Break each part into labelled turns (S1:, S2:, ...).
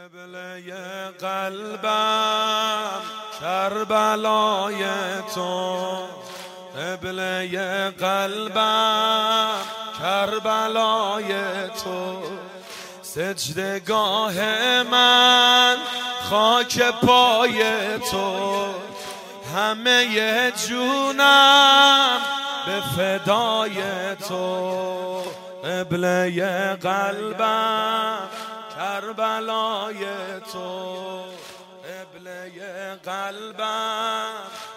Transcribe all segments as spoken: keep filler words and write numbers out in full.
S1: قبله قلبم کربلای تو، قبله قلبم کربلای تو، سجدگاه من خاک پای تو، همه جونم به فدای تو، قبله قلبم کربلای تو، قبله قلبم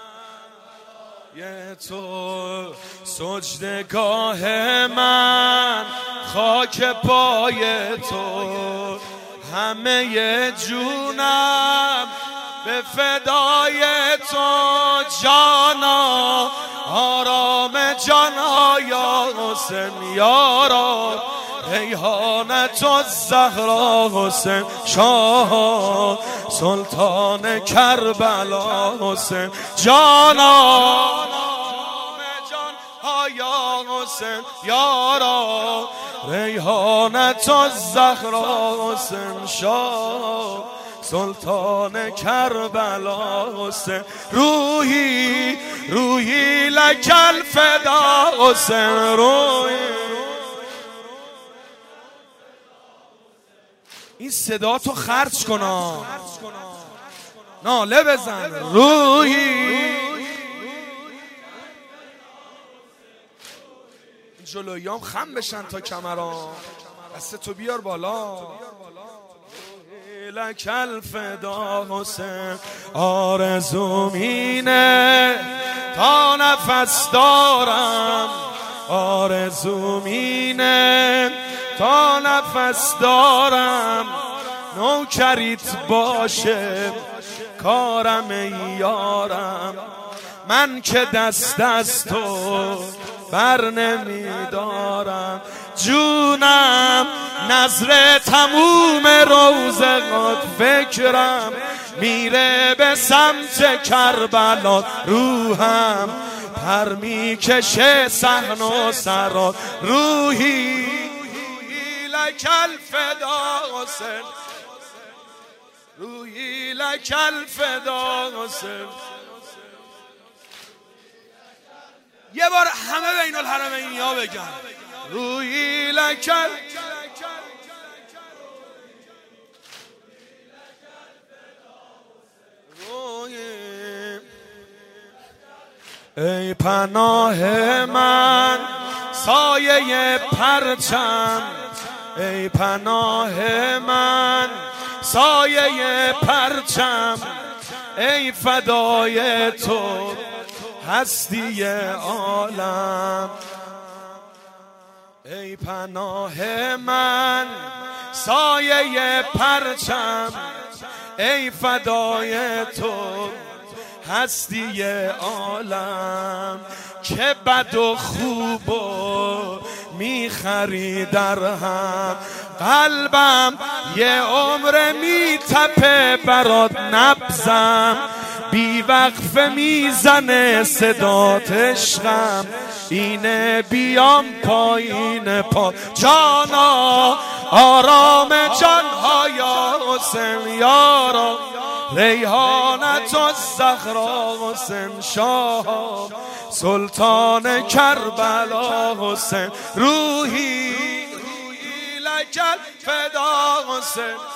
S1: یه تو، سجدگاه من خاک پای تو، همه جونم به فدای تو، جانا آرام جانا یا حسین یارا، ریحانت الزهرا حسین شاه، سلطان کربلا حسین جانا، آرام جان یا حسین یارا، ریحانت الزهرا حسین شاه، سلطان کربلا حسین، روحی روحی لکل فدا حسین، روحی. این صدا تو خرج کنا، ناله بزن، روحی. جلویام خم بشن تا کمران، دست تو بیار بالا، لکل فدا حسین، آرزوم اینه تا نفس دارم، آرزوم اینه تا نفس دارم، نوکریت باشه کارم یارم، من که دست از تو بر نمیدارم، جونم نظر تموم روزگات، فکرم میره به سمت کربلا، روحم پر میکشه صحن و سرات، روحی لکل فدا حسین، روحی لکل فدا حسین. یه بار همه بین الحرمین ها بگن، روحی لکل. ای پناه من سایه پرچم، ای پناه من سایه پرچم، ای فدای تو هستی عالم، ای پناه من سایه پرچم، ای فدای تو هستی عالم، که بد و خوب و میخری در هم، قلبم یه عمر میتپه برات نبزم، بی وقفه میزنه صدات عشقم، اینه بیام پایین پا، جانا آرام جانها یا حسین یارا، ریحانت الزهرا حسین شاه، سلطان کربلا حسین، روحی روحی لکل فدا حسین.